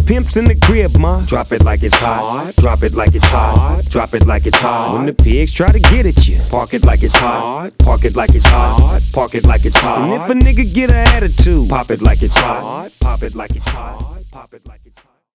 Pimps in the crib, ma. Drop it like it's hot. Drop it like it's hot. Drop it like it's hot. When the pigs try to get at you, park it like it's hot. Park it like it's hot. Park it like it's hot. And if a nigga get an attitude, pop it like it's hot. Pop it like it's hot. Pop it like it's hot.